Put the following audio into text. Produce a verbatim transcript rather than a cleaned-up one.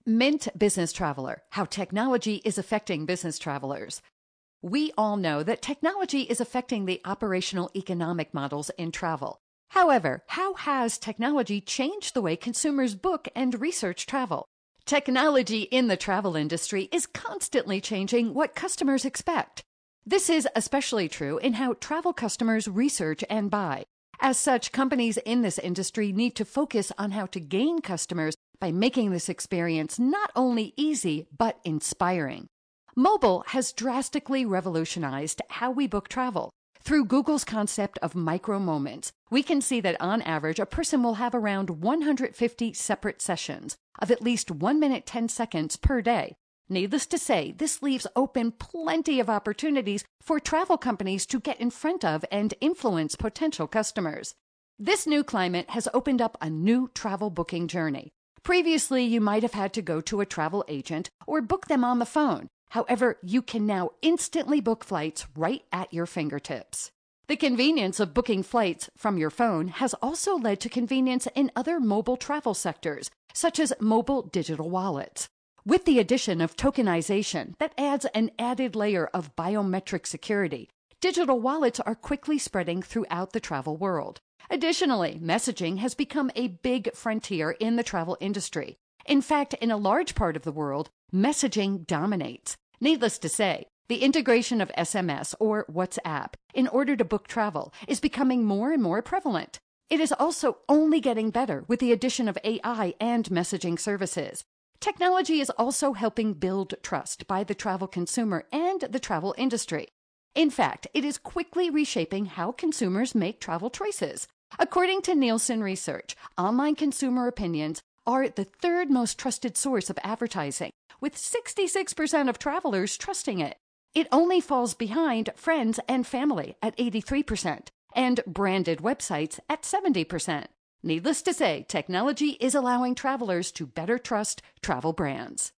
Mint Business Traveler: How Technology is Affecting Business Travelers. We all know that technology is affecting the operational economic models in travel. However, how has technology changed the way consumers book and research travel? Technology in the travel industry is constantly changing what customers expect. This is especially true in how travel customers research and buy. As such, companies in this industry need to focus on how to gain customers by making this experience not only easy, but inspiring. Mobile has drastically revolutionized how we book travel. Through Google's concept of micro moments, we can see that on average, a person will have around one hundred fifty separate sessions of at least one minute ten seconds per day. Needless to say, this leaves open plenty of opportunities for travel companies to get in front of and influence potential customers. This new climate has opened up a new travel booking journey. Previously, you might have had to go to a travel agent or book them on the phone. However, you can now instantly book flights right at your fingertips. The convenience of booking flights from your phone has also led to convenience in other mobile travel sectors, such as mobile digital wallets. With the addition of tokenization that adds an added layer of biometric security, digital wallets are quickly spreading throughout the travel world. Additionally, messaging has become a big frontier in the travel industry. In fact, in a large part of the world, messaging dominates. Needless to say, the integration of S M S or WhatsApp in order to book travel is becoming more and more prevalent. It is also only getting better with the addition of A I and messaging services. Technology is also helping build trust by the travel consumer and the travel industry. In fact, it is quickly reshaping how consumers make travel choices. According to Nielsen Research, online consumer opinions are the third most trusted source of advertising, with sixty-six percent of travelers trusting it. It only falls behind friends and family at eighty-three percent and branded websites at seventy percent. Needless to say, technology is allowing travelers to better trust travel brands.